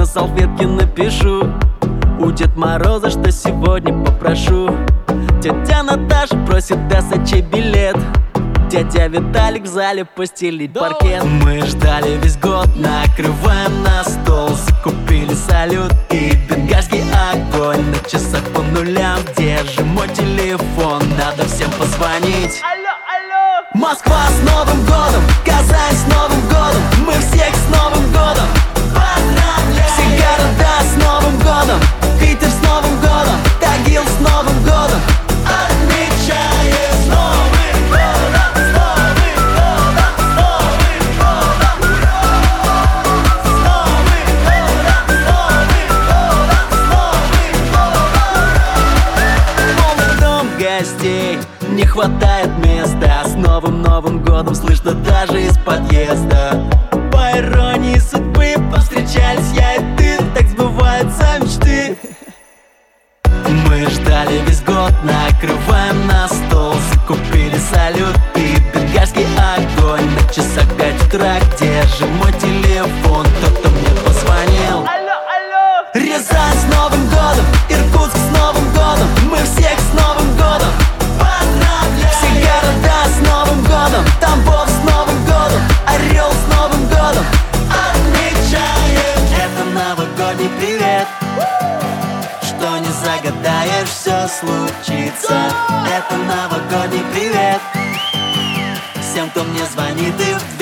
салфетке напишу у Дед Мороза, что сегодня попрошу. Тетя Наташа просит СЧ билет, дядя Виталик в зале постелить паркет. Мы ждали весь год, накрываем на стол, закупили салют и бенгальский огонь. На часах по нулям, где же мой телефон? Надо всем позвонить. Алло, алло! Москва с Новым годом, Казань с Новым годом, мы всех с Новым годом поздравляем! Все города с Новым годом, Питер с Новым годом, Тагил с Новым годом отмечаем! С Новым годом, с Новым годом, с Новым годом! С Новым годом, с Новым годом, с Новым годом! Полный дом гостей, не хватает места. С Новым годом слышно даже из подъезда. По иронии судьбы повстречались я и ты, так сбываются мечты. Мы ждали весь год, накрываем на стол, закупили салют и бенгальский огонь. На часах 5 утра, где же мой телефон? Кто-то мне позвонил. Алло, алло! Рязань с Новым годом, Иркутск с Новым годом, мы всех с Новым годом поздравляем! Все города с Новым годом, Тамбов с Новым годом, Орел с Новым годом отмечаем! Это новогодний привет, что не загадаешь, все случится. Это новогодний привет всем, кто мне звонит и в